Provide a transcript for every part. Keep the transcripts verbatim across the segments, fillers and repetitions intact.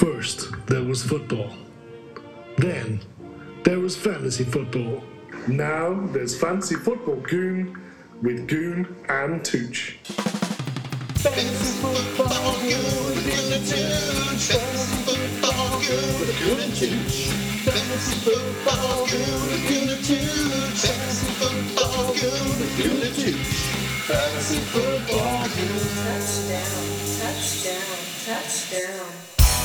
First, there was football. Then, there was fantasy football. Now, there's Fantasy Football Goon with Goon and Tooch. Fantasy Football Goon with Goon and Tooch. Fantasy Football Goon with Goon and Tooch. Fantasy Football Goon with Goon and Tooch. Fantasy Football Goon with Goon and Tooch. Fantasy Football Goon. Touchdown, touchdown, touchdown.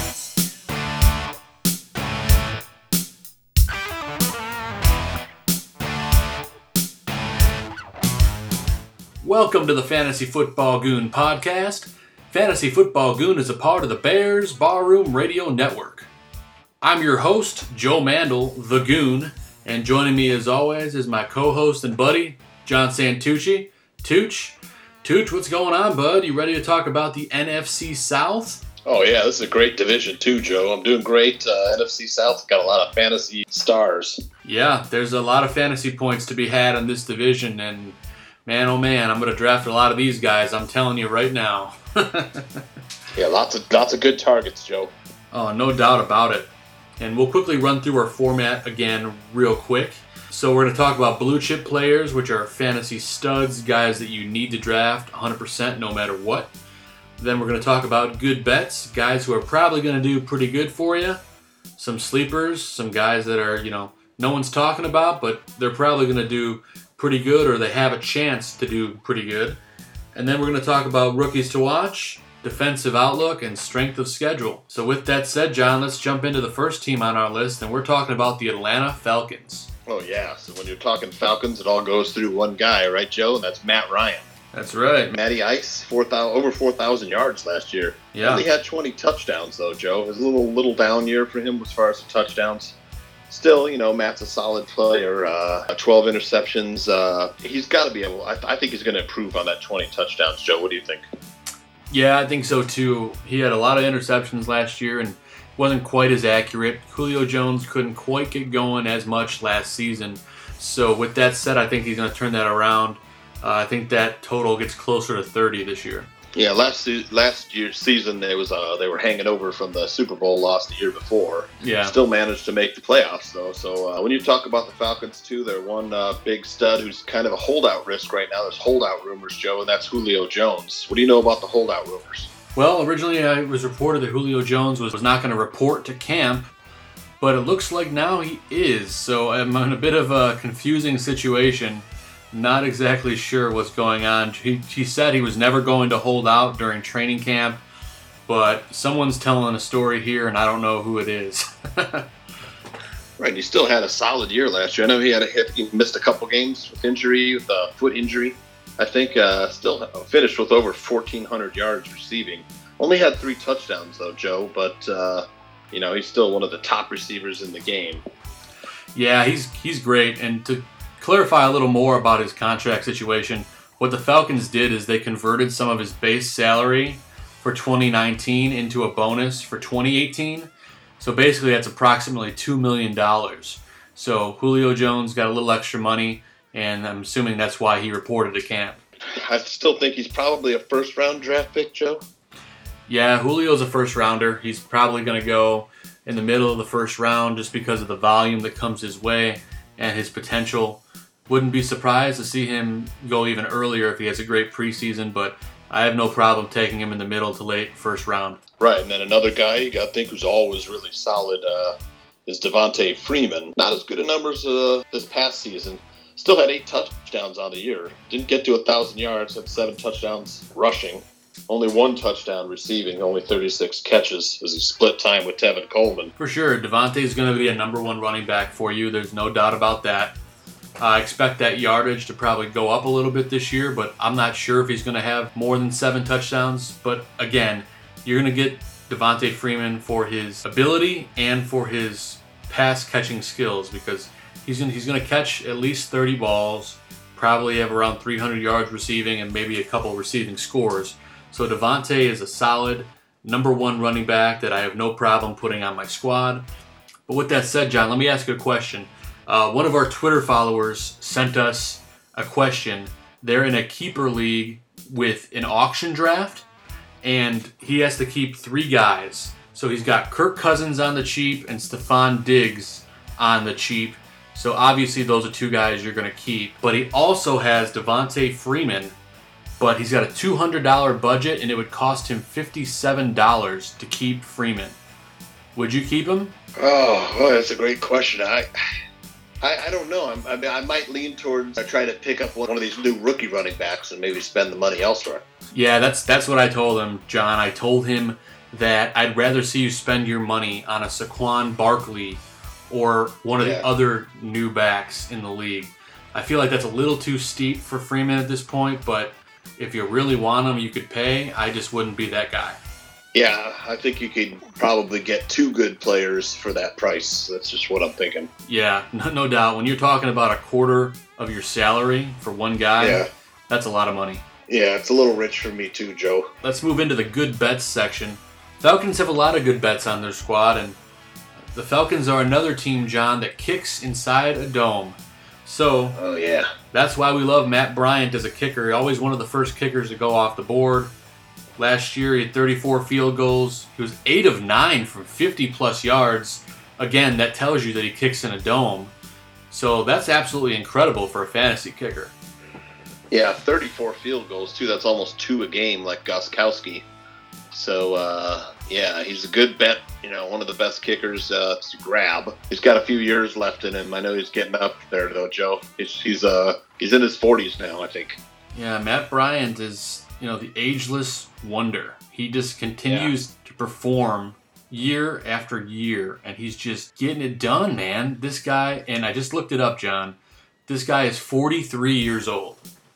Welcome to the Fantasy Football Goon podcast. Fantasy Football Goon is a part of the Bears Barroom Radio Network. I'm your host, Joe Mandel, the Goon, and joining me as always is my co-host and buddy, John Santucci. Tooch, Tooch, what's going on, bud? You ready to talk about the N F C South? Oh, yeah, this is a great division, too, Joe. I'm doing great. Uh, N F C South got a lot of fantasy stars. Yeah, there's a lot of fantasy points to be had in this division, and man, oh man, I'm going to draft a lot of these guys, I'm telling you right now. Yeah, lots of lots of good targets, Joe. Oh, no doubt about it. And we'll quickly run through our format again real quick. So we're going to talk about blue chip players, which are fantasy studs, guys that you need to draft one hundred percent no matter what. Then we're going to talk about good bets, guys who are probably going to do pretty good for you. Some sleepers, some guys that are, you know, no one's talking about, but they're probably going to do pretty good, or they have a chance to do pretty good. And then we're going to talk about rookies to watch, defensive outlook, and strength of schedule. So with that said, John, let's jump into the first team on our list, and we're talking about the Atlanta Falcons. Oh, yeah. So when you're talking Falcons, it all goes through one guy, right, Joe? And that's Matt Ryan. That's right. Matty Ice, four thousand, over four thousand yards last year. Yeah. Only had twenty touchdowns, though, Joe. It was a little, little down year for him as far as the touchdowns. Still, you know, Matt's a solid player. Uh, twelve interceptions. Uh, he's got to be able. I, I think he's going to improve on that twenty touchdowns. Joe, what do you think? Yeah, I think so too. He had a lot of interceptions last year and wasn't quite as accurate. Julio Jones couldn't quite get going as much last season. So with that said, I think he's going to turn that around. Uh, I think that total gets closer to thirty this year. Yeah, last se- last year's season, they was uh, they were hanging over from the Super Bowl loss the year before. Yeah. Still managed to make the playoffs, though. So uh, when you talk about the Falcons, too, they're one uh, big stud who's kind of a holdout risk right now. There's holdout rumors, Joe, and that's Julio Jones. What do you know about the holdout rumors? Well, originally uh, it was reported that Julio Jones was, was not going to report to camp, but it looks like now he is. So I'm in a bit of a confusing situation. Not exactly sure what's going on. He, he said he was never going to hold out during training camp, but someone's telling a story here, and I don't know who it is. Right, he still had a solid year last year. I know he had a hit. He missed a couple games with injury, with a foot injury. I think uh, still finished with over fourteen hundred yards receiving. Only had three touchdowns, though, Joe, but, uh, you know, he's still one of the top receivers in the game. Yeah, he's he's great, and to clarify a little more about his contract situation, what the Falcons did is they converted some of his base salary for twenty nineteen into a bonus for twenty eighteen. So basically that's approximately two million dollars. So Julio Jones got a little extra money, and I'm assuming that's why he reported to camp. I still think he's probably a first-round draft pick, Joe. Yeah, Julio's a first-rounder. He's probably going to go in the middle of the first round just because of the volume that comes his way and his potential. Wouldn't be surprised to see him go even earlier if he has a great preseason, but I have no problem taking him in the middle to late first round. Right, and then another guy you got to think who's always really solid uh, is Devontae Freeman. Not as good a numbers uh, this past season. Still had eight touchdowns on the year. Didn't get to one thousand yards, had seven touchdowns rushing. Only one touchdown receiving, only thirty-six catches as he split time with Tevin Coleman. For sure, Devontae's going to be a number one running back for you. There's no doubt about that. I expect that yardage to probably go up a little bit this year, but I'm not sure if he's going to have more than seven touchdowns. But again, you're going to get Devontae Freeman for his ability and for his pass catching skills, because he's going to, he's going to catch at least thirty balls, probably have around three hundred yards receiving, and maybe a couple receiving scores. So Devontae is a solid number one running back that I have no problem putting on my squad. But with that said, John, let me ask you a question. Uh, one of our Twitter followers sent us a question. They're in a keeper league with an auction draft, and he has to keep three guys. So he's got Kirk Cousins on the cheap and Stephon Diggs on the cheap. So obviously those are two guys you're going to keep. But he also has Devontae Freeman, but he's got a two hundred dollars budget and it would cost him fifty-seven dollars to keep Freeman. Would you keep him? Oh, well, that's a great question. I I, I don't know. I'm, I mean, I might lean towards uh, trying to pick up one of these new rookie running backs and maybe spend the money elsewhere. Yeah, that's that's what I told him, John. I told him that I'd rather see you spend your money on a Saquon Barkley or one of Yeah. the other new backs in the league. I feel like that's a little too steep for Freeman at this point, but if you really want him, you could pay. I just wouldn't be that guy. Yeah, I think you could probably get two good players for that price. That's just what I'm thinking. Yeah, no, no doubt. When you're talking about a quarter of your salary for one guy, Yeah. that's a lot of money. Yeah, it's a little rich for me too, Joe. Let's move into the good bets section. Falcons have a lot of good bets on their squad, and the Falcons are another team, John, that kicks inside a dome. So Oh, yeah. that's why we love Matt Bryant as a kicker. Always one of the first kickers to go off the board. Last year, he had thirty-four field goals. He was eight of nine from fifty-plus yards. Again, that tells you that he kicks in a dome. So that's absolutely incredible for a fantasy kicker. Yeah, thirty-four field goals, too. That's almost two a game, like Gostkowski. So, uh, yeah, he's a good bet. You know, one of the best kickers uh, to grab. He's got a few years left in him. I know he's getting up there, though, Joe. He's he's, uh, he's in his forties now, I think. Yeah, Matt Bryant is, you know, the ageless wonder. He just continues to perform year after year, and he's just getting it done, man. This guy, and I just looked it up, John. This guy is forty-three years old.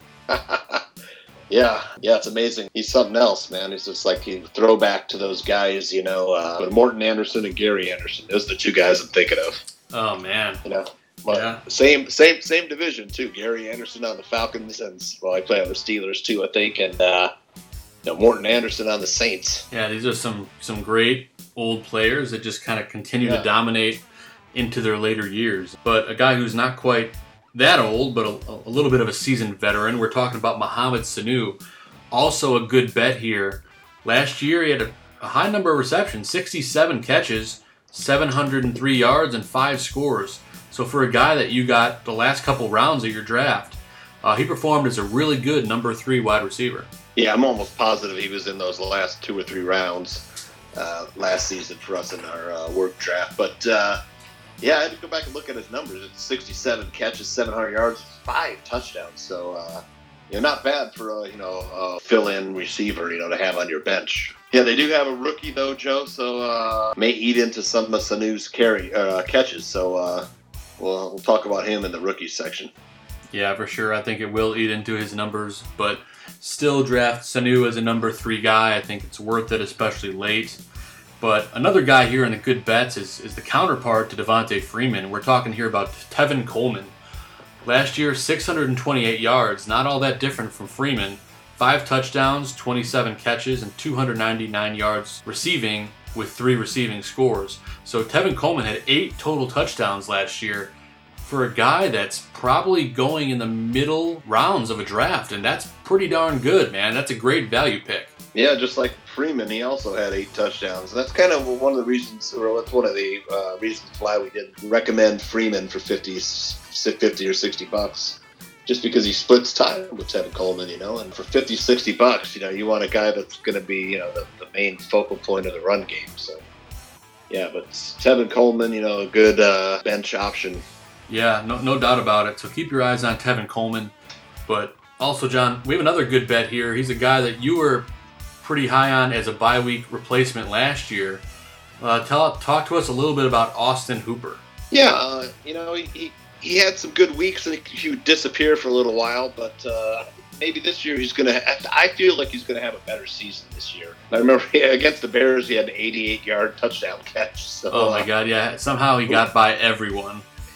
Yeah, yeah, it's amazing. He's something else, man. He's just like a throwback to those guys, you know, uh, Morton Anderson and Gary Anderson. Those are the two guys I'm thinking of. Oh, man. You know, but Yeah. same, same, same division too. Gary Anderson on the Falcons, and well, I play on the Steelers too, I think, and uh, you know, Morton Anderson on the Saints. Yeah, these are some, some great old players that just kind of continue Yeah. to dominate into their later years. But a guy who's not quite that old, but a, a little bit of a seasoned veteran. We're talking about Mohamed Sanu, also a good bet here. Last year, he had a, a high number of receptions, sixty-seven catches, seven hundred three yards, and five scores. So for a guy that you got the last couple rounds of your draft, uh, he performed as a really good number three wide receiver. Yeah, I'm almost positive he was in those last two or three rounds uh, last season for us in our uh, work draft. But uh, yeah, I had to go back and look at his numbers. It's sixty-seven catches, seven hundred yards, five touchdowns. So, uh, you know, not bad for a, you know, a fill-in receiver, you know, to have on your bench. Yeah, they do have a rookie, though, Joe, so uh, may eat into some of Sanu's carry, uh, catches. So uh, we'll, we'll talk about him in the rookie section. Yeah, for sure. I think it will eat into his numbers, but still draft Sanu as a number three guy. I think it's worth it, especially late. But another guy here in the good bets is, is the counterpart to Devontae Freeman. We're talking here about Tevin Coleman. Last year, six hundred twenty-eight yards, not all that different from Freeman. Five touchdowns, twenty-seven catches, and two hundred ninety-nine yards receiving with three receiving scores. So Tevin Coleman had eight total touchdowns last year for a guy that's probably going in the middle rounds of a draft, and that's pretty darn good, man. That's a great value pick. Yeah, just like Freeman, he also had eight touchdowns. And that's kind of one of the reasons, or that's one of the uh, reasons why we didn't recommend Freeman for fifty, fifty or sixty bucks. Just because he splits time with Tevin Coleman, you know, and for fifty, sixty bucks, you know, you want a guy that's going to be, you know, the, the main focal point of the run game. So, yeah, but Tevin Coleman, you know, a good uh, bench option. Yeah, no, no doubt about it. So keep your eyes on Tevin Coleman. But also, John, we have another good bet here. He's a guy that you were pretty high on as a bye week replacement last year. Uh, tell, talk to us a little bit about Austin Hooper. Yeah, uh, you know, he, he he had some good weeks and he would disappear for a little while, but uh, maybe this year he's going to, I feel like he's going to have a better season this year. I remember against the Bears, he had an eighty-eight yard touchdown catch. So, Oh my uh, God, yeah. Somehow he got by everyone.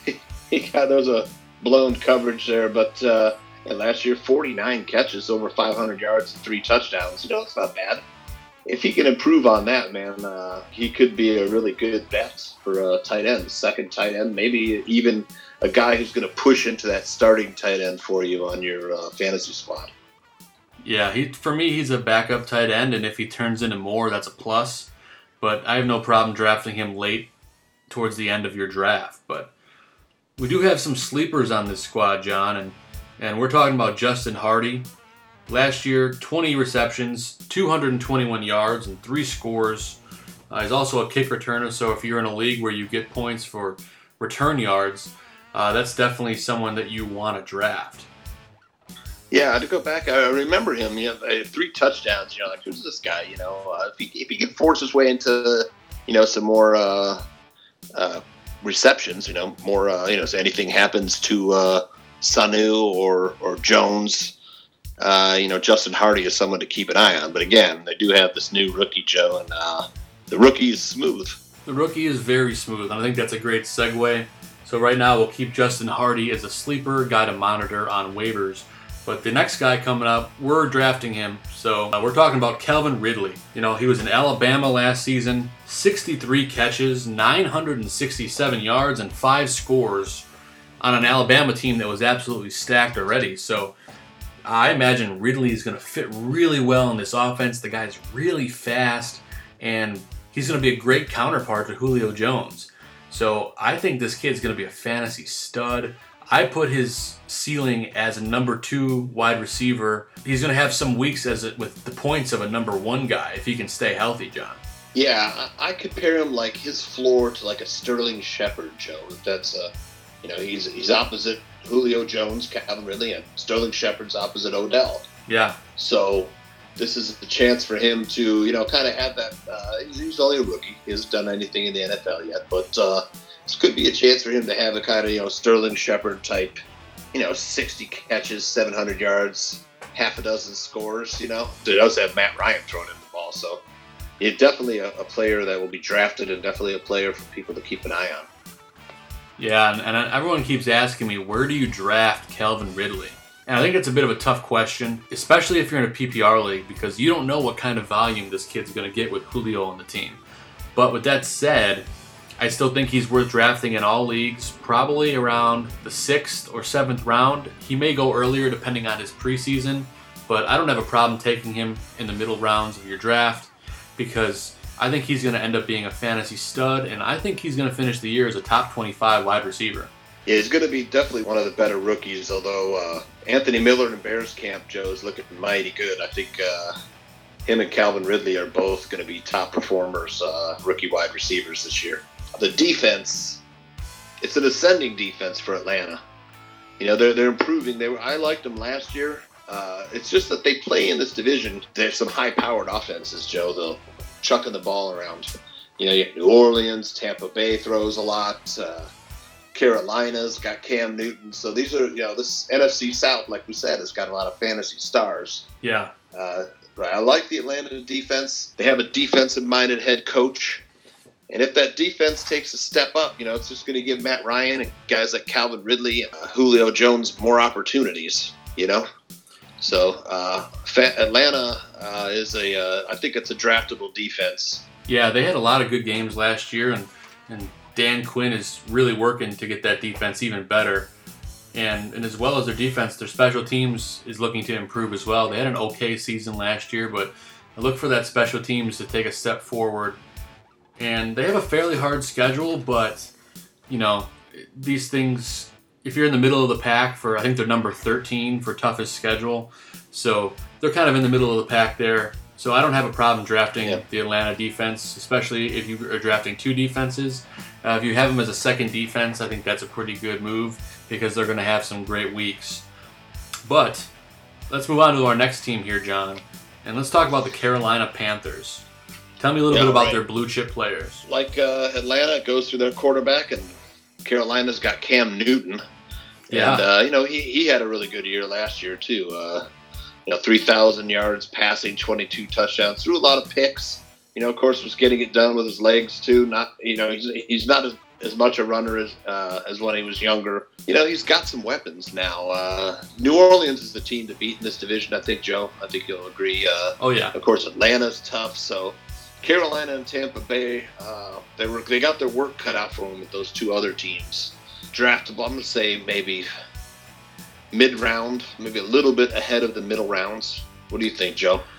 he got, there was a blown coverage there, but uh, and last year, forty-nine catches, over five hundred yards, and three touchdowns. You know, it's not bad. If he can improve on that, man, uh, he could be a really good bet for a tight end, second tight end, maybe even a guy who's going to push into that starting tight end for you on your uh, fantasy squad. Yeah, he for me, he's a backup tight end, and if he turns into more, that's a plus. but I have no problem drafting him late towards the end of your draft. But we do have some sleepers on this squad, John, and, and we're talking about Justin Hardy. Last year, twenty receptions, two hundred twenty-one yards, and three scores. Uh, he's also a kick returner, so if you're in a league where you get points for return yards, uh, that's definitely someone that you want to draft. Yeah, to go back, I remember him. You know, three touchdowns. You know, like who's this guy? You know, uh, if he if he can force his way into, you know, some more uh, uh, receptions. You know, more. Uh, you know, so anything happens to uh, Sanu or or Jones. Uh, you know, Justin Hardy is someone to keep an eye on. But again, they do have this new rookie, Joe, and uh, the rookie is smooth. The rookie is very smooth, and I think that's a great segue. So right now, we'll keep Justin Hardy as a sleeper guy to monitor on waivers. But the next guy coming up, we're drafting him. So uh, we're talking about Calvin Ridley. You know, he was in Alabama last season, sixty-three catches, nine hundred sixty-seven yards, and five scores on an Alabama team that was absolutely stacked already. So I imagine Ridley is going to fit really well in this offense. The guy's really fast, and he's going to be a great counterpart to Julio Jones. So I think this kid's going to be a fantasy stud. I put his ceiling as a number two wide receiver. He's going to have some weeks as a, with the points of a number one guy if he can stay healthy, John. Yeah, I, I compare him like his floor to like a Sterling Shepard, Joe. If that's a, you know, he's he's opposite Julio Jones, Calvin Ridley, and Sterling Shepard's opposite Odell. Yeah. So this is the chance for him to, you know, kind of have that. Uh, he's, he's only a rookie. He hasn't done anything in the N F L yet, but uh, this could be a chance for him to have a kind of, you know, Sterling Shepard type, you know, sixty catches, seven hundred yards, half a dozen scores. You know, they also have Matt Ryan throwing in the ball, so he's definitely a, a player that will be drafted, and definitely a player for people to keep an eye on. Yeah, and, and everyone keeps asking me, where do you draft Calvin Ridley? And I think it's a bit of a tough question, especially if you're in a P P R league, because you don't know what kind of volume this kid's going to get with Julio on the team. But with that said, I still think he's worth drafting in all leagues, probably around the sixth or seventh round. He may go earlier depending on his preseason, but I don't have a problem taking him in the middle rounds of your draft because I think he's going to end up being a fantasy stud, and I think he's going to finish the year as a top twenty-five wide receiver. Yeah, he's going to be definitely one of the better rookies, although uh, Anthony Miller in Bears camp, Joe, is looking mighty good. I think uh, him and Calvin Ridley are both going to be top performers, uh, rookie wide receivers this year. The defense, it's an ascending defense for Atlanta. You know, they're they're improving. They were, I liked them last year. Uh, it's just that they play in this division. There's some high-powered offenses, Joe. They'll chucking the ball around. You know, you have New Orleans, Tampa Bay throws a lot. Uh, Carolina's got Cam Newton. So these are, you know, this N F C South, like we said, has got a lot of fantasy stars. Yeah. Uh, right. I like the Atlanta defense. They have a defensive-minded head coach. And if that defense takes a step up, you know, it's just going to give Matt Ryan and guys like Calvin Ridley and uh, Julio Jones more opportunities, you know? So uh, Atlanta uh, is a, uh, I think it's a draftable defense. Yeah, they had a lot of good games last year, and, and Dan Quinn is really working to get that defense even better. And, and as well as their defense, their special teams is looking to improve as well. They had an okay season last year, but I look for that special teams to take a step forward. And they have a fairly hard schedule, but, you know, these things, if you're in the middle of the pack for, I think they're number thirteen for toughest schedule. So they're kind of in the middle of the pack there. So I don't have a problem drafting yeah. the Atlanta defense, especially if you are drafting two defenses. Uh, if you have them as a second defense, I think that's a pretty good move because they're going to have some great weeks. But let's move on to our next team here, John. And let's talk about the Carolina Panthers. Tell me a little yeah, bit about right. their blue chip players. Like uh, Atlanta goes through their quarterback, and Carolina's got Cam Newton. Yeah. And, uh, you know, he, he had a really good year last year, too. Uh, you know, three thousand yards passing, twenty-two touchdowns, threw a lot of picks. You know, of course, was getting it done with his legs, too. Not, you know, he's, he's not as, as much a runner as uh, as when he was younger. You know, he's got some weapons now. Uh, New Orleans is the team to beat in this division, I think, Joe. I think you'll agree. Uh, oh, yeah. Of course, Atlanta's tough, so Carolina and Tampa Bay, uh, they were they got their work cut out for them with those two other teams. Draftable, I'm going to say maybe mid-round, maybe a little bit ahead of the middle rounds. What do you think, Joe?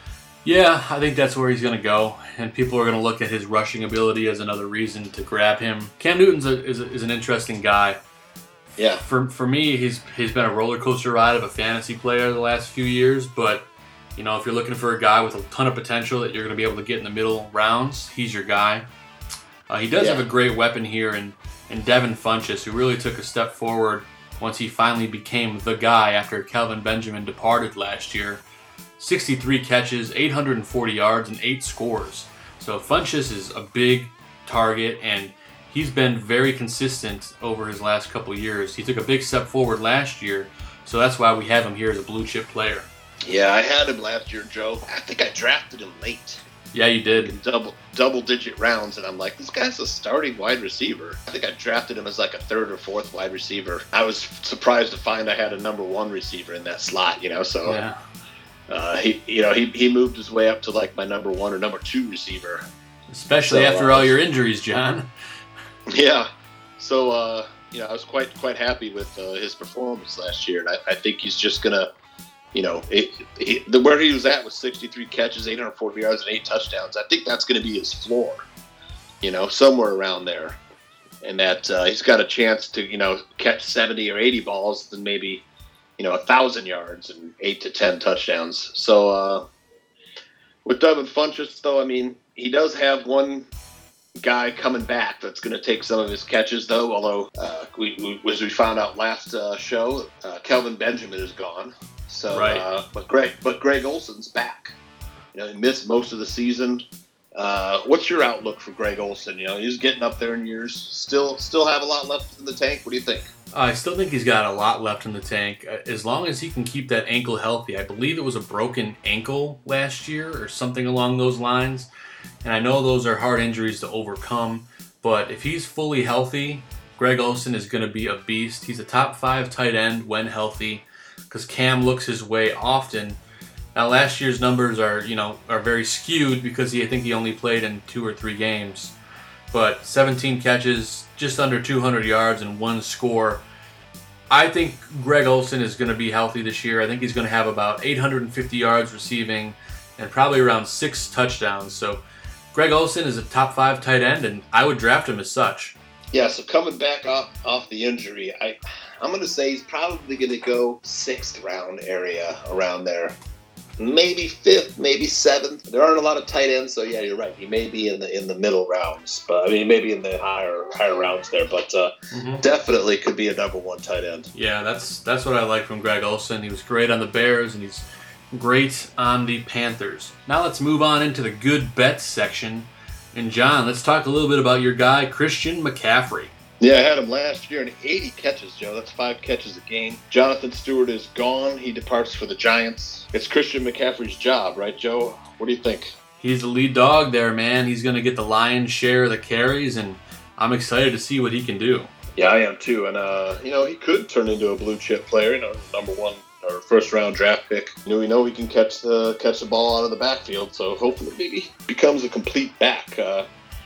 Yeah, I think that's where he's going to go, and people are going to look at his rushing ability as another reason to grab him. Cam Newton's a, is, a, is an interesting guy. Yeah. For for me, he's he's been a roller coaster ride of a fantasy player the last few years, but you know, if you're looking for a guy with a ton of potential that you're going to be able to get in the middle rounds, he's your guy. Uh, he does Yeah. have a great weapon here in, in Devin Funchess, who really took a step forward once he finally became the guy after Kelvin Benjamin departed last year. sixty-three catches, eight hundred forty yards, and eight scores. So Funchess is a big target, and he's been very consistent over his last couple years. He took a big step forward last year, so that's why we have him here as a blue chip player. Yeah, I had him last year, Joe. I think I drafted him late. Yeah, you did. In double double digit rounds, and I'm like, this guy's a starting wide receiver. I think I drafted him as like a third or fourth wide receiver. I was surprised to find I had a number one receiver in that slot, you know, so Yeah. uh, he you know, he, he moved his way up to like my number one or number two receiver. Especially So, after uh, all your injuries, John. Yeah. So uh, you know, I was quite quite happy with uh, his performance last year, and I, I think he's just gonna You know, it, it, the where he was at was sixty-three catches, eight hundred forty yards, and eight touchdowns. I think that's going to be his floor, you know, somewhere around there. And that uh, he's got a chance to, you know, catch seventy or eighty balls and maybe, you know, one thousand yards and eight to ten touchdowns. So uh, with Devin Funchess, though, I mean, he does have one guy coming back that's going to take some of his catches, though, although uh, we, we, as we found out last uh, show, uh, Kelvin Benjamin is gone. So, Right. uh, but Greg, but Greg Olson's back. You know, he missed most of the season. Uh, what's your outlook for Greg Olson? You know, he's getting up there in years. Still, still have a lot left in the tank. What do you think? I still think he's got a lot left in the tank. Uh, As long as he can keep that ankle healthy. I believe it was a broken ankle last year or something along those lines. And I know those are hard injuries to overcome. But if he's fully healthy, Greg Olson is going to be a beast. He's a top five tight end when healthy, because Cam looks his way often. Now, last year's numbers are, you know, are very skewed because he, I think he only played in two or three games. But seventeen catches, just under two hundred yards, and one score. I think Greg Olson is going to be healthy this year. I think he's going to have about eight hundred fifty yards receiving and probably around six touchdowns. So Greg Olson is a top five tight end, and I would draft him as such. Yeah. So coming back off off the injury, I I'm going to say he's probably going to go sixth round area around there. Maybe fifth, maybe seventh. There aren't a lot of tight ends, so yeah, you're right. He may be in the in the middle rounds, but I mean, maybe in the higher higher rounds there. But uh, Mm-hmm. definitely could be a number one tight end. Yeah, that's that's what I like from Greg Olson. He was great on the Bears, and he's great on the Panthers. Now let's move on into the good bets section. And John, let's talk a little bit about your guy, Christian McCaffrey. Yeah, I had him last year in eighty catches, Joe. That's five catches a game. Jonathan Stewart is gone. He departs for the Giants. It's Christian McCaffrey's job, right, Joe? What do you think? He's the lead dog there, man. He's going to get the lion's share of the carries, and I'm excited to see what he can do. Yeah, I am too. And, uh, you know, he could turn into a blue chip player, you know, number one or first round draft pick. You know, we know he can catch the catch the ball out of the backfield, so hopefully maybe becomes a complete back. Uh,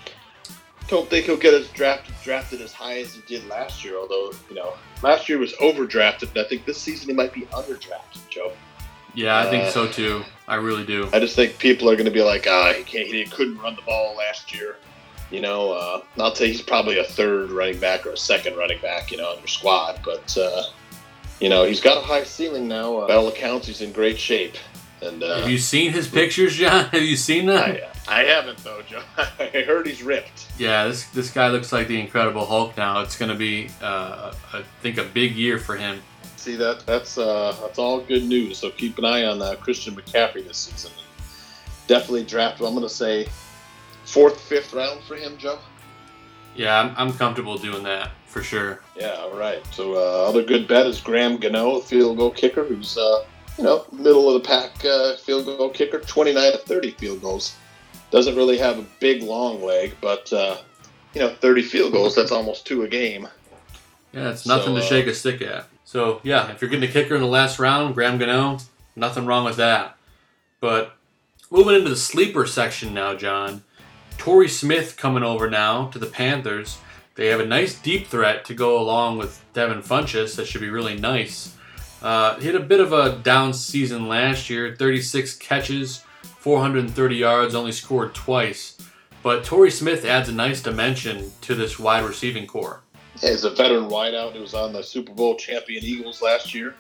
don't think he'll get as drafted drafted as high as he did last year, although, you know, last year was overdrafted, and I think this season he might be underdrafted, Joe. Yeah, I think Uh, so too. I really do. I just think people are going to be like, ah, he can't, he couldn't run the ball last year. You know, uh, I'll tell you, he's probably a third running back or a second running back, you know, on your squad. But, uh, you know, he's got a high ceiling now. Uh, by all accounts, he's in great shape. And uh, Have you seen his pictures, John? Have you seen them? I, I haven't, though, Joe. I heard he's ripped. Yeah, this this guy looks like the Incredible Hulk now. It's going to be, uh, I think, a big year for him. See, that that's uh, that's all good news. So keep an eye on uh, Christian McCaffrey this season. Definitely draft him. I'm going to say fourth, fifth round for him, Joe. Yeah, I'm, I'm comfortable doing that for sure. Yeah, all right. So uh, other good bet is Graham Gano, a field goal kicker, who's uh, you know middle of the pack uh, field goal kicker, twenty-nine to thirty field goals. Doesn't really have a big long leg, but uh, you know thirty field goals, that's almost two a game. Yeah, it's nothing So, to uh, shake a stick at. So yeah, if you're getting a kicker in the last round, Graham Gano, nothing wrong with that. But moving into the sleeper section now, John. Torrey Smith coming over now to the Panthers. They have a nice deep threat to go along with Devin Funchess. That should be really nice. Uh, he had a bit of a down season last year. thirty-six catches, four hundred thirty yards, only scored twice. But Torrey Smith adds a nice dimension to this wide receiving core. Yeah, he's a veteran wideout. He was on the Super Bowl champion Eagles last year.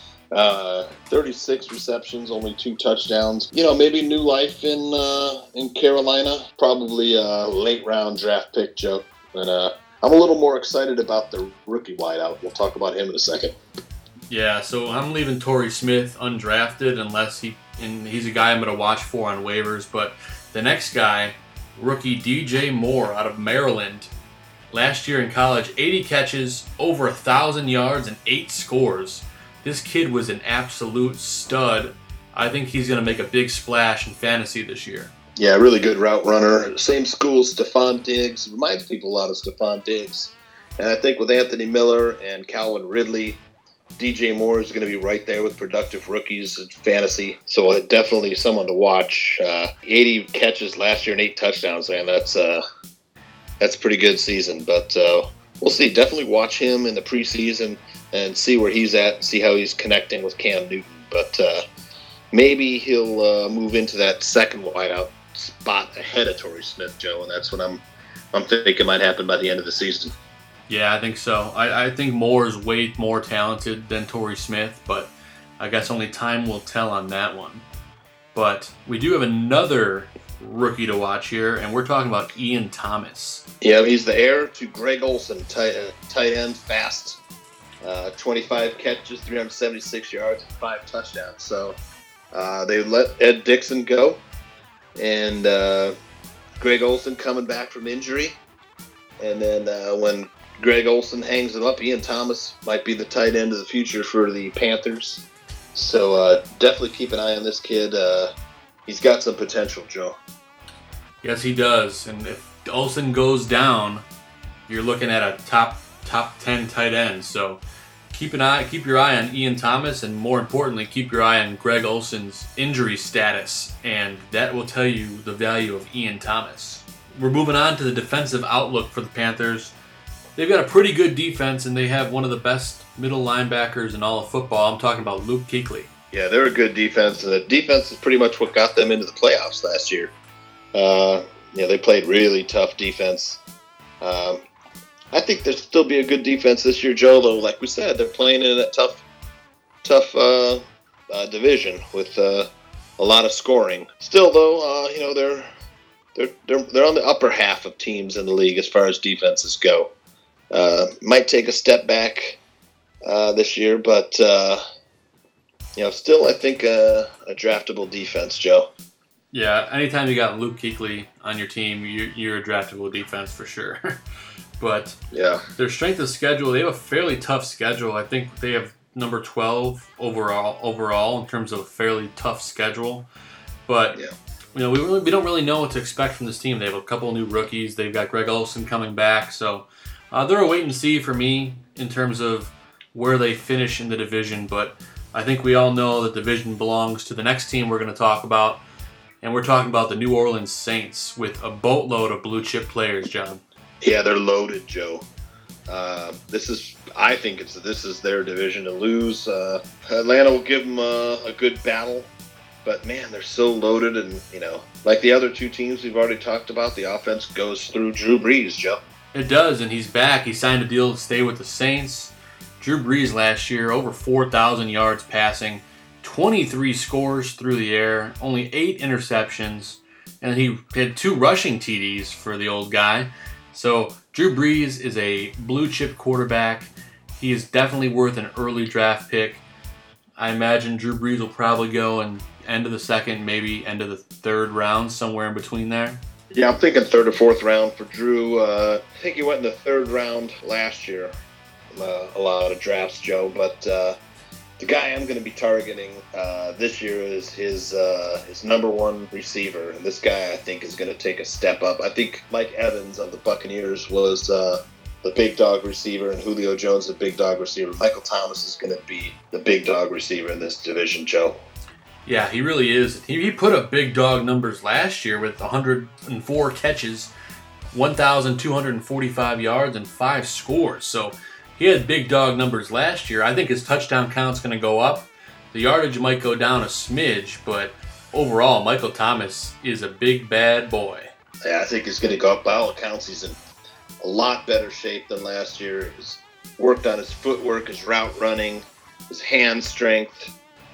Uh, thirty-six receptions, only two touchdowns. You know, maybe new life in uh, in Carolina. Probably a late round draft pick, Joe. But uh, I'm a little more excited about the rookie wideout. We'll talk about him in a second. Yeah, so I'm leaving Torrey Smith undrafted unless he, and he's a guy I'm going to watch for on waivers. But the next guy, rookie D J Moore out of Maryland. Last year in college, eighty catches, over one thousand yards, and eight scores. This kid was an absolute stud. I think he's going to make a big splash in fantasy this year. Yeah, really good route runner. Same school, Stephon Diggs. Reminds people a lot of Stephon Diggs. And I think with Anthony Miller and Calvin Ridley, D J Moore is going to be right there with productive rookies in fantasy. So uh, definitely someone to watch. Uh, eighty catches last year and eight touchdowns, man. That's uh, that's a pretty good season. But uh, we'll see. Definitely watch him in the preseason and see where he's at, see how he's connecting with Cam Newton. But uh, maybe he'll uh, move into that second wideout spot ahead of Torrey Smith, Joe, and that's what I'm I'm thinking might happen by the end of the season. Yeah, I think so. I, I think Moore is way more talented than Torrey Smith, but I guess only time will tell on that one. But we do have another rookie to watch here, and we're talking about Ian Thomas. Yeah, he's the heir to Greg Olsen, tight, uh, tight end, fast. Uh, twenty-five catches, three hundred seventy-six yards, and five touchdowns. So uh, they let Ed Dixon go, and uh, Greg Olsen coming back from injury. And then uh, when Greg Olsen hangs it up, Ian Thomas might be the tight end of the future for the Panthers. So uh, definitely keep an eye on this kid. Uh, he's got some potential, Joe. Yes, he does. And if Olsen goes down, you're looking at a top top ten tight end. So keep an eye, keep your eye on Ian Thomas, and more importantly, keep your eye on Greg Olsen's injury status, and that will tell you the value of Ian Thomas. We're moving on to the defensive outlook for the Panthers. They've got a pretty good defense, and they have one of the best middle linebackers in all of football. I'm talking about Luke Kuechly. Yeah, they're a good defense, and the defense is pretty much what got them into the playoffs last year. Uh, yeah, they played really tough defense. Um, I think there'll still be a good defense this year, Joe, though, like we said, they're playing in a tough tough uh, uh, division with uh, a lot of scoring. Still, though, uh, you know, they're, they're, they're, they're on the upper half of teams in the league as far as defenses go. Uh, might take a step back uh, this year, but, uh, you know, still, I think, uh, a draftable defense, Joe. Yeah, anytime you got Luke Kuechly on your team, you're, you're a draftable defense for sure. But yeah, their strength of schedule, they have a fairly tough schedule. I think they have number twelve overall overall in terms of a fairly tough schedule. But, yeah. you know, we really, we don't really know what to expect from this team. They have a couple new rookies. They've got Greg Olsen coming back. So uh, they're a wait and see for me in terms of where they finish in the division. But I think we all know that the division belongs to the next team we're going to talk about. And we're talking about the New Orleans Saints with a boatload of blue chip players, John. Yeah, they're loaded, Joe. Uh, this is, I think it's this is their division to lose. Uh, Atlanta will give them a, a good battle, but man, they're so loaded, and you know, like the other two teams we've already talked about, the offense goes through Drew Brees, Joe. It does, and he's back. He signed a deal to stay with the Saints. Drew Brees last year, over four thousand yards passing, twenty-three scores through the air, only eight interceptions, and he had two rushing T Ds for the old guy. So Drew Brees is a blue chip quarterback. He is definitely worth an early draft pick. I imagine Drew Brees will probably go in end of the second, maybe end of the third round, somewhere in between there. Yeah, I'm thinking third or fourth round for Drew. Uh, I think he went in the third round last year. Uh, a lot of drafts, Joe, but uh, the guy I'm going to be targeting uh, this year is his uh, his number one receiver. And this guy, I think, is going to take a step up. I think Mike Evans of the Buccaneers was uh, the big dog receiver, and Julio Jones the big dog receiver. Michael Thomas is going to be the big dog receiver in this division, Joe. Yeah, he really is. He, he put up big dog numbers last year with one hundred four catches, one thousand two hundred forty-five yards, and five scores. So he had big dog numbers last year. I think his touchdown count's going to go up. The yardage might go down a smidge, but overall, Michael Thomas is a big bad boy. Yeah, I think he's going to go up. By all accounts, he's in a lot better shape than last year. He's worked on his footwork, his route running, his hand strength.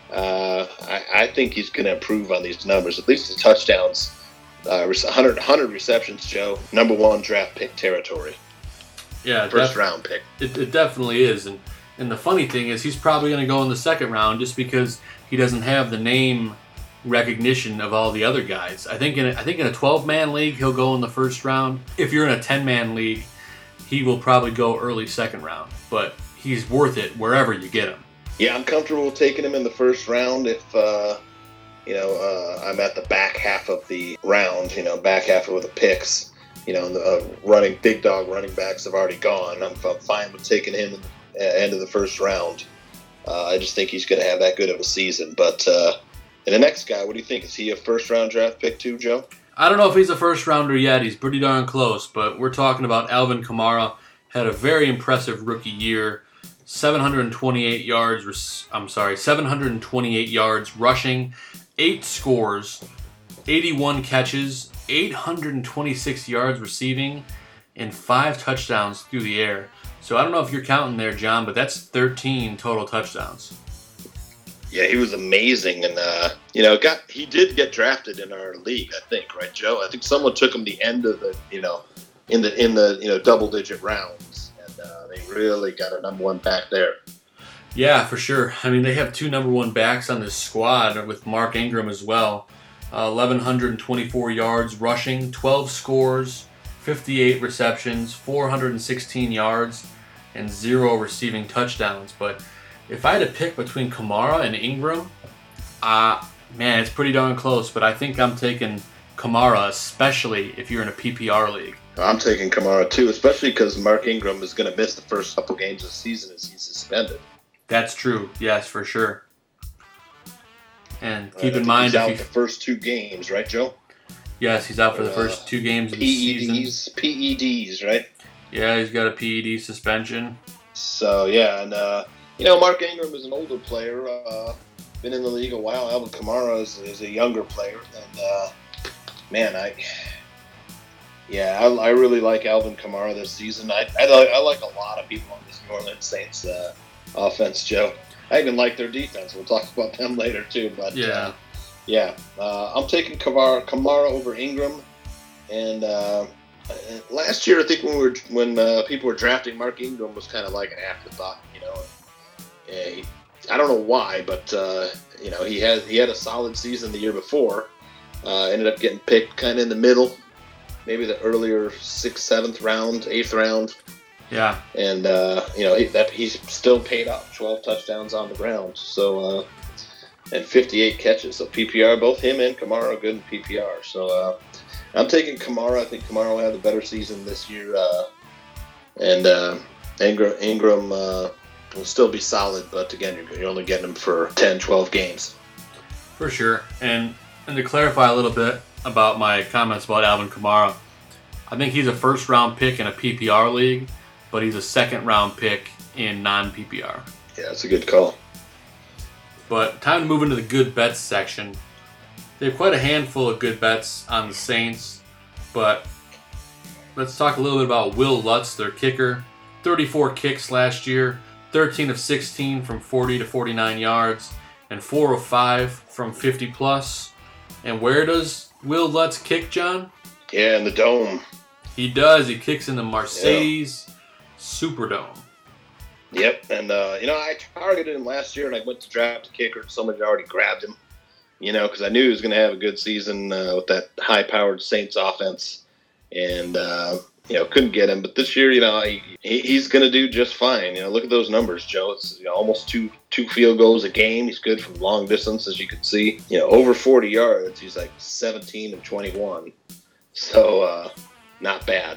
Uh, I, I think he's going to improve on these numbers, at least the touchdowns. Uh, one hundred, one hundred receptions, Joe. Number one draft pick territory. Yeah, First def- round pick. It, it definitely is. And, and the funny thing is he's probably going to go in the second round just because he doesn't have the name recognition of all the other guys. I think in a, I think in a twelve-man league, he'll go in the first round. If you're in a ten-man league, he will probably go early second round. But he's worth it wherever you get him. Yeah, I'm comfortable taking him in the first round if, uh, you know, uh, I'm at the back half of the round, you know, back half of the picks. You know, the uh, running big dog running backs have already gone. I'm, I'm fine with taking him in the uh, end of the first round. Uh, I just think he's going to have that good of a season. But uh, and the next guy, what do you think? Is he a first round draft pick too, Joe? I don't know if he's a first rounder yet. He's pretty darn close, but we're talking about Alvin Kamara. Had a very impressive rookie year. seven hundred twenty-eight yards, I'm sorry, seven hundred twenty-eight yards rushing, eight scores, eighty-one catches, eight hundred twenty-six yards receiving, and five touchdowns through the air. So I don't know if you're counting there, John, but that's thirteen total touchdowns. Yeah, he was amazing, and uh, you know, got he did get drafted in our league, I think, right, Joe? I think someone took him the end of the, you know, in the in the you know double-digit rounds, and uh, they really got a number one back there. Yeah, for sure. I mean, they have two number one backs on this squad with Mark Ingram as well. Uh, one thousand one hundred twenty-four yards rushing, twelve scores, fifty-eight receptions, four hundred sixteen yards, and zero receiving touchdowns. But if I had to pick between Kamara and Ingram, uh, man, it's pretty darn close. But I think I'm taking Kamara, especially if you're in a P P R league. I'm taking Kamara too, especially because Mark Ingram is going to miss the first couple games of the season as he's suspended. That's true. Yes, for sure. And Uh, I keep in think mind he's if out you, the first two games, right, Joe? yes, he's out for the Uh, first two games of the season. P E Ds, P E Ds, right? Yeah, he's got a P E D suspension. So yeah, and uh, you know, Mark Ingram is an older player, uh, been in the league a while. Alvin Kamara is, is a younger player, and uh, man, I yeah, I, I really like Alvin Kamara this season. I I, like- I like a lot of people on this New Orleans Saints uh, offense, Joe. I even like their defense. We'll talk about them later too. But Yeah. uh, yeah, uh, I'm taking Kamara, Kamara over Ingram, and. Uh, Uh, last year, I think when we were when uh, people were drafting, Mark Ingram was kind of like an afterthought. You know, uh, he, I don't know why, but uh, you know he had he had a solid season the year before. Uh, ended up getting picked kind of in the middle, maybe the earlier sixth, seventh round, eighth round, Yeah, and uh, you know he, that he's still paid off. twelve touchdowns on the ground, so uh, and fifty-eight catches. So P P R, both him and Kamara are good in P P R. So. Uh, I'm taking Kamara. I think Kamara will have a better season this year. Uh, and uh, Ingram, Ingram uh, will still be solid, but again, you're, you're only getting him for ten, twelve games. for sure. And and to clarify a little bit about my comments about Alvin Kamara, I think he's a first round pick in a P P R league, but he's a second round pick in non P P R. Yeah, that's a good call. But time to move into the good bets section. They have quite a handful of good bets on the Saints, but let's talk a little bit about Will Lutz, their kicker. thirty-four kicks last year, thirteen of sixteen from forty to forty-nine yards, and four of five from fifty plus. And where does Will Lutz kick, John? Yeah, in the dome. He does. He kicks in the Mercedes Superdome. Yep, and uh, you know I targeted him last year, and I went to draft a kicker, and somebody had already grabbed him. You know, because I knew he was going to have a good season uh, with that high-powered Saints offense, and uh, you know couldn't get him. But this year, you know, he, he's going to do just fine. You know, look at those numbers, Joe. It's you know, almost two two field goals a game. He's good from long distance, as you can see. You know, over forty yards. He's like seventeen of twenty-one. So uh, not bad.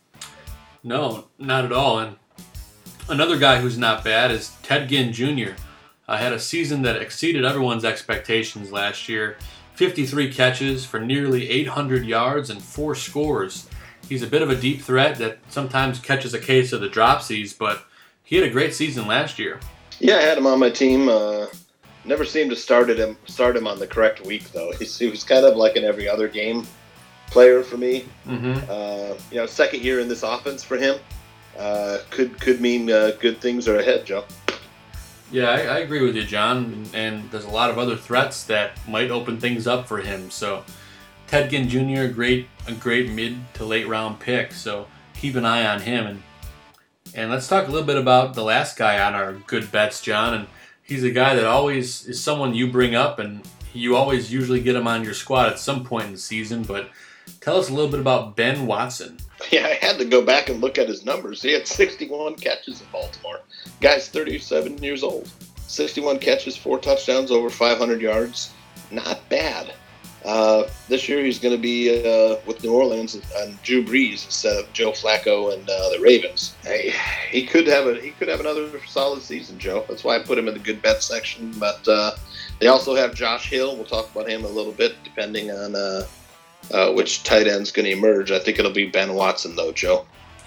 No, not at all. And another guy who's not bad is Ted Ginn Junior Uh, had a season that exceeded everyone's expectations last year. fifty-three catches for nearly eight hundred yards and four scores. He's a bit of a deep threat that sometimes catches a case of the dropsies, but he had a great season last year. Yeah, I had him on my team. Uh, never seemed to started him start him on the correct week though. He's, he was kind of like an every other game player for me. Mm-hmm. Uh, you know, second year in this offense for him uh, could could mean uh, good things are ahead, Joe. Yeah, I, I agree with you, John. And there's a lot of other threats that might open things up for him. So Ted Ginn Junior, great a great mid to late round pick. So keep an eye on him. And and let's talk a little bit about the last guy on our good bets, John. And he's a guy that always is someone you bring up, and you always usually get him on your squad at some point in the season. But tell us a little bit about Ben Watson. Yeah, I had to go back and look at his numbers. He had sixty-one catches in Baltimore. Guy's thirty-seven years old. sixty-one catches, four touchdowns, over five hundred yards. Not bad. Uh, this year he's going to be uh, with New Orleans and Drew Brees instead of Joe Flacco and uh, the Ravens. Hey, he could have a he could have another solid season, Joe. That's why I put him in the good bet section. But uh, they also have Josh Hill. We'll talk about him a little bit, depending on uh, uh, which tight end's going to emerge. I think it'll be Ben Watson, though, Joe.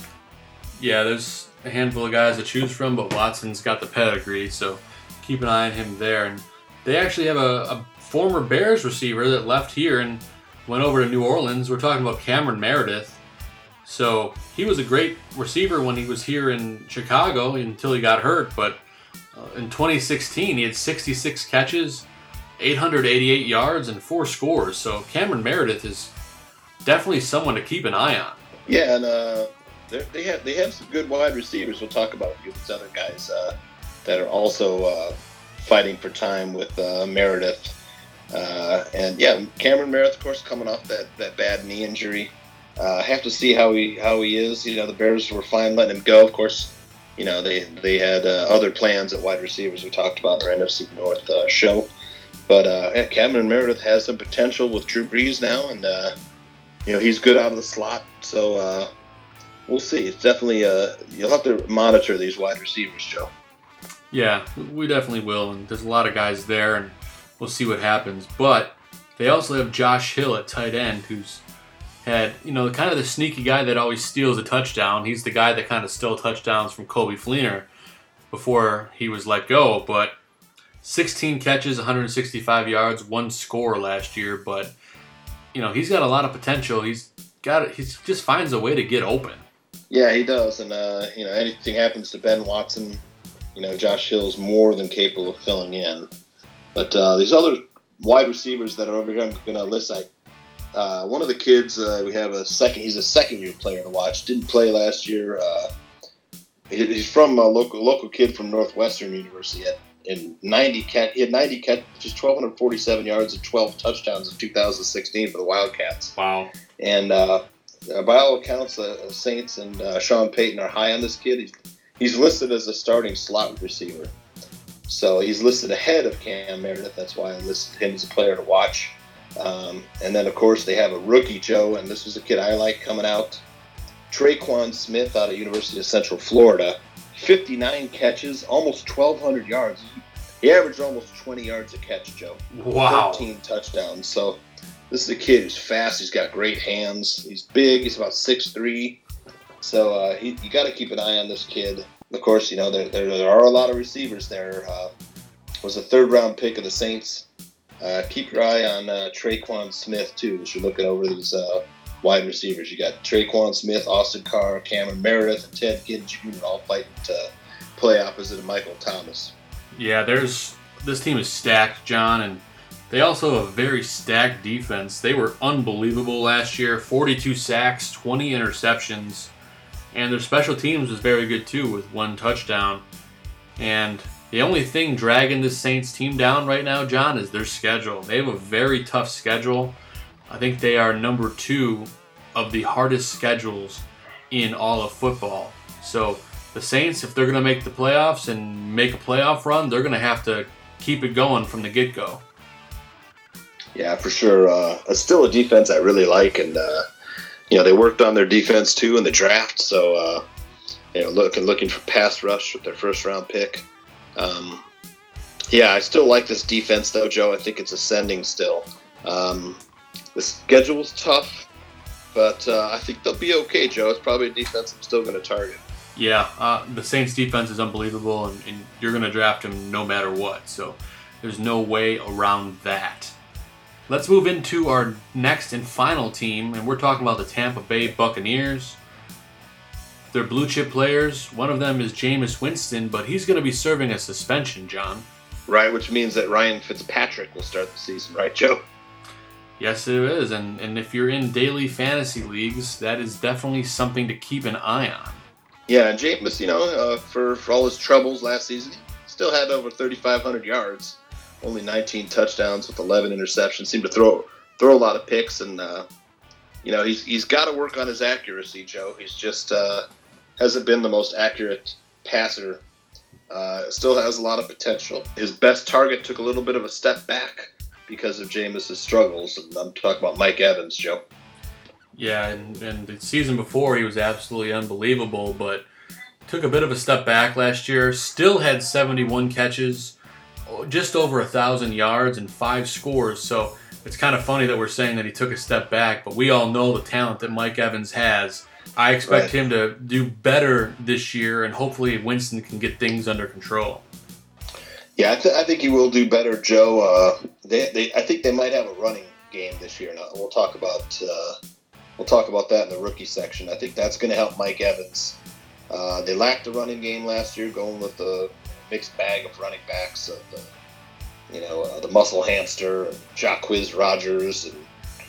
Yeah, there's a handful of guys to choose from, but Watson's got the pedigree, so keep an eye on him there. And they actually have a, a former Bears receiver that left here and went over to New Orleans. We're talking about Cameron Meredith. So he was a great receiver when he was here in Chicago until he got hurt. But uh, in twenty sixteen, he had sixty-six catches, eight hundred eighty-eight yards, and four scores. So Cameron Meredith is definitely someone to keep an eye on. Yeah, and uh, they have they have some good wide receivers. We'll talk about a few of these other guys uh, that are also uh, fighting for time with uh, Meredith. Uh, and yeah, Cameron Meredith, of course, coming off that, that bad knee injury. Uh, have to see how he how he is. You know, the Bears were fine letting him go. Of course, you know they they had uh, other plans at wide receivers we talked about in our N F C North uh, show. But uh, yeah, Cameron Meredith has some potential with Drew Brees now, and uh, you know he's good out of the slot. So uh, we'll see. It's definitely uh, you'll have to monitor these wide receivers, Joe. Yeah, we definitely will. And there's a lot of guys there, and we'll see what happens. But they also have Josh Hill at tight end, who's had, you know, kind of the sneaky guy that always steals a touchdown. He's the guy that kind of stole touchdowns from Coby Fleener before he was let go. But sixteen catches, one hundred sixty-five yards, one score last year. But, you know, he's got a lot of potential. He's got, he just finds a way to get open. Yeah, he does. And, uh, you know, anything happens to Ben Watson, you know, Josh Hill's more than capable of filling in. But uh, these other wide receivers that are over here, I'm going to list. I, uh, one of the kids, uh, we have a second. He's a second-year player to watch. Didn't play last year. Uh, he, he's from a local local kid from Northwestern University. At, in ninety catch, he had ninety catches, twelve forty-seven yards, and twelve touchdowns in two thousand sixteen for the Wildcats. Wow! And uh, by all accounts, uh, Saints and uh, Sean Payton are high on this kid. He's he's listed as a starting slot receiver. So he's listed ahead of Cam Meredith. That's why I listed him as a player to watch. Um, and then, of course, they have a rookie, Joe, and this is a kid I like coming out. Traquan Smith out of University of Central Florida. fifty-nine catches, almost twelve hundred yards. He averaged almost twenty yards a catch, Joe. Wow. thirteen touchdowns. So this is a kid who's fast. He's got great hands. He's big. He's about six three. So uh, he, you got to keep an eye on this kid. Of course, you know, there, there, there are a lot of receivers there. Uh, was a third-round pick of the Saints. Uh, keep your eye on uh, Traquan Smith, too, as you're looking over these uh, wide receivers. You got Traquan Smith, Austin Carr, Cameron Meredith, and Ted Ginn Junior all fighting to play opposite of Michael Thomas. Yeah, there's this team is stacked, John, and they also have a very stacked defense. They were unbelievable last year. forty-two sacks, twenty interceptions. And their special teams was very good, too, with one touchdown. And the only thing dragging this Saints team down right now, John, is their schedule. They have a very tough schedule. I think they are number two of the hardest schedules in all of football. So the Saints, if they're going to make the playoffs and make a playoff run, they're going to have to keep it going from the get-go. Yeah, for sure. Uh, it's still a defense I really like, and uh, you know, they worked on their defense, too, in the draft. So, uh, you know, looking looking for pass rush with their first-round pick. Um, yeah, I still like this defense, though, Joe. I think it's ascending still. Um, the schedule's tough, but uh, I think they'll be okay, Joe. It's probably a defense I'm still going to target. Yeah, uh, the Saints defense is unbelievable, and, and you're going to draft him no matter what. So There's no way around that. Let's move into our next and final team, and we're talking about the Tampa Bay Buccaneers. They're blue chip players. One of them is Jameis Winston, but he's going to be serving a suspension, John. Right, which means that Ryan Fitzpatrick will start the season, right, Joe? Yes, it is, and, and if you're in daily fantasy leagues, that is definitely something to keep an eye on. Yeah, and Jameis, you know, uh, for, for all his troubles last season, still had over thirty-five hundred yards, only nineteen touchdowns with eleven interceptions. Seemed to throw throw a lot of picks, and uh, you know he's he's got to work on his accuracy, Joe. He's just uh, hasn't been the most accurate passer. Uh, still has a lot of potential. His best target took a little bit of a step back because of Jameis's struggles, and I'm talking about Mike Evans, Joe. Yeah, and, and the season before he was absolutely unbelievable, but took a bit of a step back last year. Still had seventy-one catches, just over a thousand yards, and five scores. So it's kind of funny that we're saying that he took a step back, but we all know the talent that Mike Evans has. I expect Right. him to do better this year, and hopefully Winston can get things under control. Yeah, I, th- I think he will do better, Joe. Uh, they, they, I think they might have a running game this year. Now we'll talk about uh, we'll talk about that in the rookie section. I think that's going to help Mike Evans. Uh, they lacked a running game last year, going with the mixed bag of running backs, of the, you know, uh, the muscle hamster, and Jacquizz Rodgers, and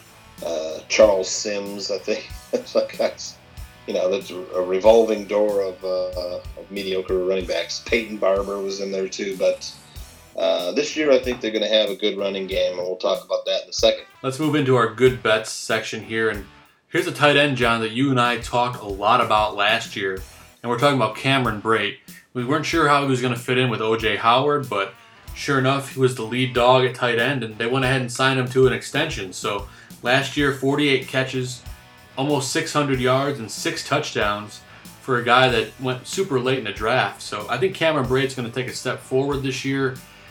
uh, Charles Sims. I think it's like that's, you know, that's a revolving door of, uh, of mediocre running backs. Peyton Barber was in there too, but uh, this year I think they're going to have a good running game, and we'll talk about that in a second. Let's move into our good bets section here, and here's a tight end, John, that you and I talked a lot about last year, and we're talking about Cameron Brate. We weren't sure how he was going to fit in with O J Howard, but sure enough, he was the lead dog at tight end, and they went ahead and signed him to an extension. So last year, forty-eight catches, almost six hundred yards, and six touchdowns for a guy that went super late in the draft. So I think Cameron Brate's going to take a step forward this year.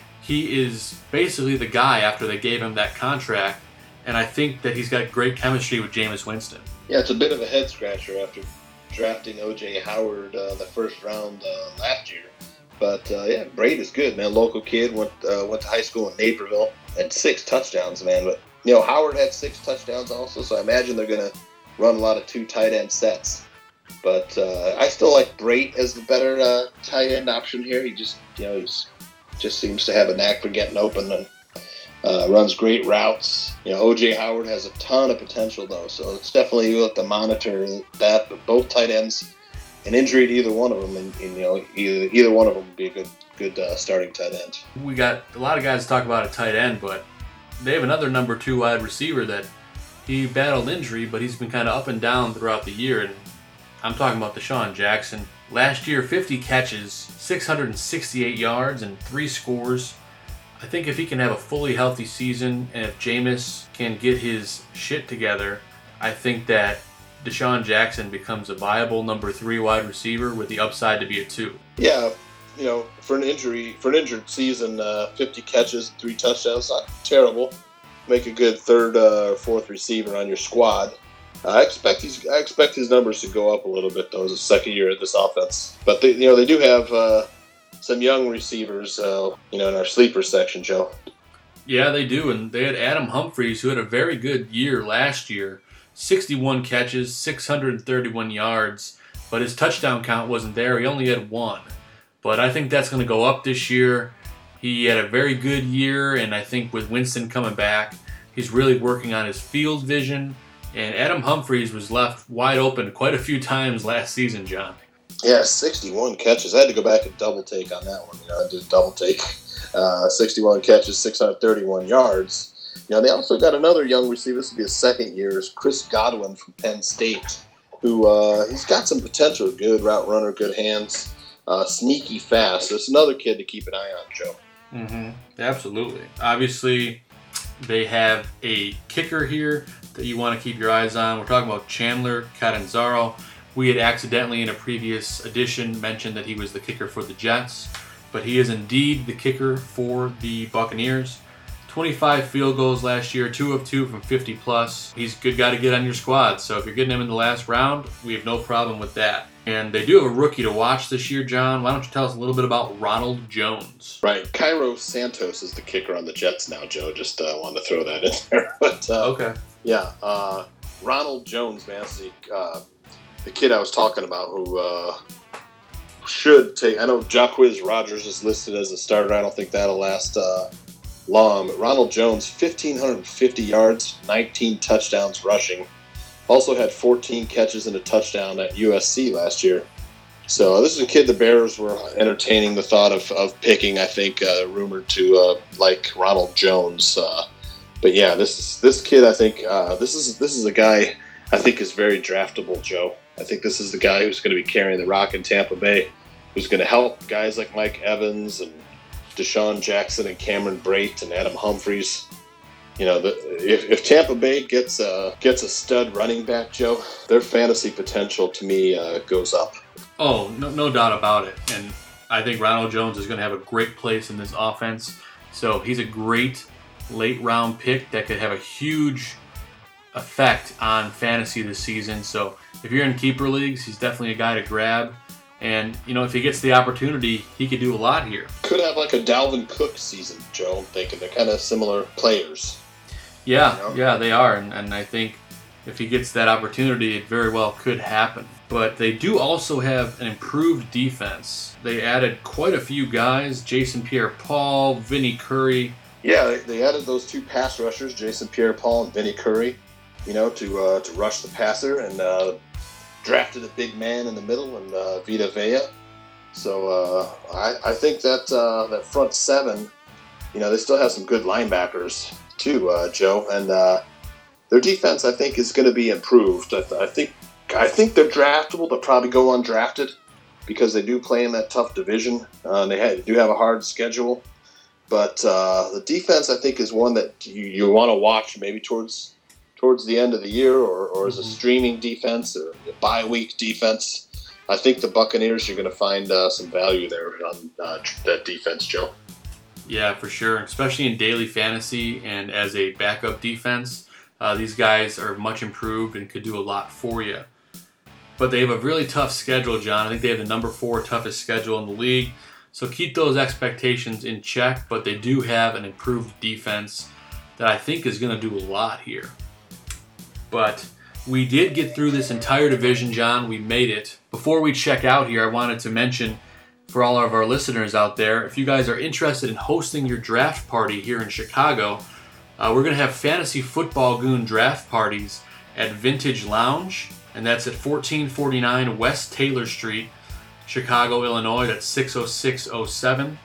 He is basically the guy after they gave him that contract, and I think that he's got great chemistry with Jameis Winston. Yeah, it's a bit of a head scratcher after drafting O J Howard uh, the first round uh, last year. But uh, yeah, Brate is good, man. Local kid, went uh, went to high school in Naperville, had six touchdowns, man. But you know, Howard had six touchdowns also, so I imagine they're gonna run a lot of two tight end sets. But uh, I still like Brate as the better uh, tight end option here. He just, you know, he's just seems to have a knack for getting open and uh, runs great routes. You know, O J Howard has a ton of potential though, so it's definitely you have to monitor that. But both tight ends, an injury to either one of them, and, and you know, either either one of them would be a good good uh, starting tight end. We got a lot of guys talk about a tight end, but they have another number two wide receiver that he battled injury, but he's been kind of up and down throughout the year, and I'm talking about Deshaun Jackson. Last year, fifty catches, six hundred sixty-eight yards, and three scores. I think if he can have a fully healthy season, and if Jameis can get his shit together, I think that Deshaun Jackson becomes a viable number three wide receiver with the upside to be a two. Yeah, you know, for an injury, for an injured season, uh, fifty catches, three touchdowns, not terrible. Make a good third uh, or fourth receiver on your squad. Uh, I expect he's, I expect his numbers to go up a little bit though. As a second year at this offense, but they, you know, they do have uh, some young receivers, uh, you know, in our sleeper section, Joe. Yeah, they do, and they had Adam Humphries, who had a very good year last year. sixty-one catches, six hundred thirty-one yards, but his touchdown count wasn't there. He only had one. But I think that's going to go up this year. He had a very good year, and I think with Winston coming back, he's really working on his field vision. And Adam Humphries was left wide open quite a few times last season, John. Yeah, sixty-one catches. I had to go back and double take on that one. You know, I did double take. Uh, sixty-one catches, six hundred thirty-one yards. You know, they also got another young receiver. This will be his second year. Is Chris Godwin from Penn State, who uh, he's got some potential. Good route runner, good hands, uh, sneaky fast. So it's another kid to keep an eye on, Joe. Mm-hmm. Absolutely. Obviously, they have a kicker here that you want to keep your eyes on. We're talking about Chandler Catanzaro. We had accidentally in a previous edition mentioned that he was the kicker for the Jets, but he is indeed the kicker for the Buccaneers. twenty-five field goals last year, two of two from fifty plus. He's a good guy to get on your squad. So if you're getting him in the last round, we have no problem with that. And they do have a rookie to watch this year, John. Why don't you tell us a little bit about Ronald Jones? Right. Cairo Santos is the kicker on the Jets now, Joe. Just uh, wanted to throw that in there. But uh, Okay. yeah, uh, Ronald Jones, man, is the, uh, the kid I was talking about who uh, should take. I know Jacquizz Rodgers is listed as a starter. I don't think that'll last uh, long. But Ronald Jones, one thousand five hundred fifty yards, nineteen touchdowns rushing. Also had fourteen catches and a touchdown at U S C last year. So this is a kid the Bears were entertaining the thought of, of picking, I think, uh, rumored to uh, like Ronald Jones. Uh, but yeah, this is this kid, I think, uh, this is this is a guy I think is very draftable, Joe. I think this is the guy who's going to be carrying the rock in Tampa Bay, who's going to help guys like Mike Evans and Deshaun Jackson and Cameron Brate and Adam Humphries. You know, the, if, if Tampa Bay gets a, gets a stud running back, Joe, their fantasy potential to me uh, goes up. Oh, no, no doubt about it. And I think Ronald Jones is going to have a great place in this offense. So he's a great late round pick that could have a huge effect on fantasy this season. So if you're in keeper leagues, he's definitely a guy to grab. And, you know, if he gets the opportunity, he could do a lot here. Could have like a Dalvin Cook season, Joe. I'm thinking they're kind of similar players. Yeah, You know? yeah, they are. And, and I think if he gets that opportunity, it very well could happen. But they do also have an improved defense. They added quite a few guys, Jason Pierre-Paul, Vinny Curry. Yeah, they, they added those two pass rushers, Jason Pierre-Paul and Vinny Curry, you know, to uh, to rush the passer, and uh, drafted a big man in the middle, and uh, Vita Vea. So uh, I, I think that uh, that front seven, you know, they still have some good linebackers too, uh, Joe, and uh, their defense, I think, is going to be improved. I, th- I think I think they're draftable. They'll probably go undrafted because they do play in that tough division. Uh, and they, ha- they do have a hard schedule. But uh, the defense, I think, is one that you, you want to watch maybe towards towards the end of the year, or, or as a streaming defense or a bye week defense. I think the Buccaneers are going to find uh, some value there on uh, that defense, Joe. Yeah, for sure, especially in daily fantasy and as a backup defense. Uh, these guys are much improved and could do a lot for you. But they have a really tough schedule, John. I think they have the number four toughest schedule in the league. So keep those expectations in check, but they do have an improved defense that I think is going to do a lot here. But we did get through this entire division, John. We made it. Before we check out here, I wanted to mention for all of our listeners out there, if you guys are interested in hosting your draft party here in Chicago, uh, we're going to have Fantasy Football Goon draft parties at Vintage Lounge, and that's at fourteen forty-nine West Taylor Street, Chicago, Illinois. That's six oh six oh seven.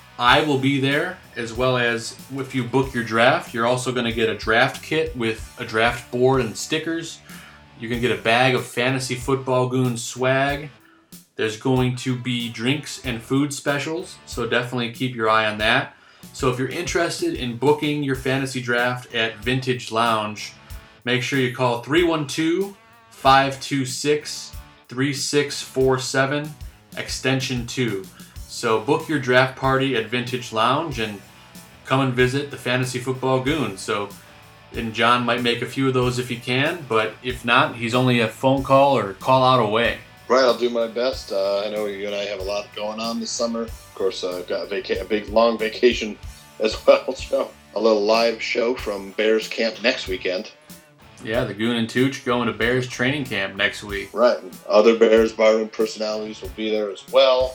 I will be there, as well as if you book your draft, you're also going to get a draft kit with a draft board and stickers. You can get a bag of Fantasy Football Goon swag. There's going to be drinks and food specials, so definitely keep your eye on that. So if you're interested in booking your fantasy draft at Vintage Lounge, make sure you call three one two, five two six, three six four seven, extension two. So book your draft party at Vintage Lounge and come and visit the Fantasy Football Goon. So, and John might make a few of those if he can, but if not, he's only a phone call or call out away. Right, I'll do my best. Uh, I know you and I have a lot going on this summer. Of course, I've uh, got a, vaca- a big, long vacation as well, Joe. A little live show from Bears camp next weekend. Yeah, the Goon and Tooch going to Bears training camp next week. Right, and other Bears barroom personalities will be there as well.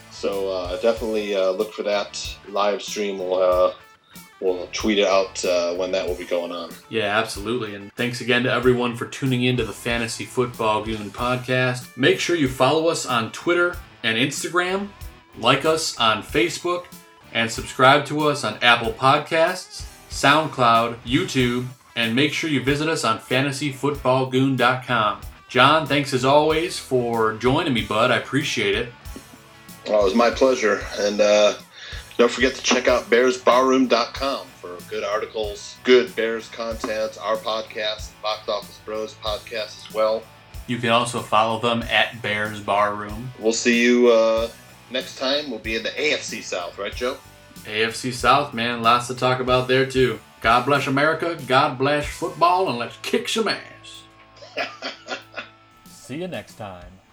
So uh, definitely uh, look for that live stream. We'll, uh, we'll tweet it out uh, when that will be going on. Yeah, absolutely. And thanks again to everyone for tuning in to the Fantasy Football Goon podcast. Make sure you follow us on Twitter and Instagram, like us on Facebook, and subscribe to us on Apple Podcasts, SoundCloud, YouTube, and make sure you visit us on fantasy football goon dot com. John, thanks as always for joining me, bud. I appreciate it. Well, it was my pleasure. And uh, don't forget to check out bears barroom dot com for good articles, good Bears content, our podcast, Box Office Bros podcast as well. You can also follow them at Bears Barroom. We'll see you uh, next time. We'll be in the A F C South, right, Joe? A F C South, man, lots to talk about there too. God bless America, God bless football, and let's kick some ass. See you next time.